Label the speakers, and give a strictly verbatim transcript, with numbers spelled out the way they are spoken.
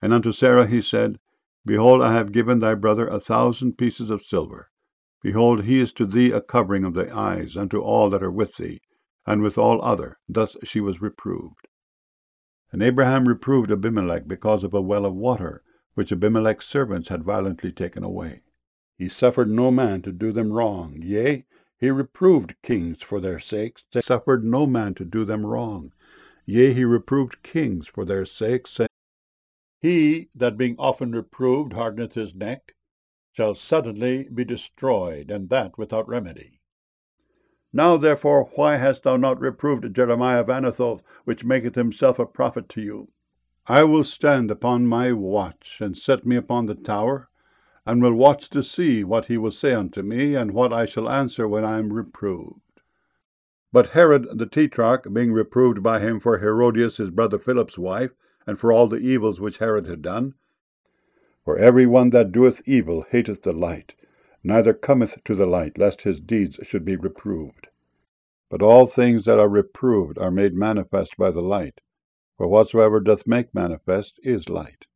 Speaker 1: And unto Sarah he said, Behold, I have given thy brother a thousand pieces of silver. Behold, he is to thee a covering of thy eyes unto all that are with thee, and with all other. Thus she was reproved. And Abraham reproved Abimelech because of a well of water, which Abimelech's servants had violently taken away. He suffered no man to do them wrong. Yea, he reproved kings for their sakes, He suffered no man to do them wrong. Yea, he reproved kings for their sakes, saying, He that being often reproved hardeneth his neck, shall suddenly be destroyed, and that without remedy. Now therefore why hast thou not reproved Jeremiah of Anathoth, which maketh himself a prophet to you? I will stand upon my watch, and set me upon the tower, and will watch to see what he will say unto me, and what I shall answer when I am reproved. But Herod the Tetrarch, being reproved by him for Herodias his brother Philip's wife, and for all the evils which Herod had done, for every one that doeth evil hateth the light, neither cometh to the light, lest his deeds should be reproved. But all things that are reproved are made manifest by the light, for whatsoever doth make manifest is light.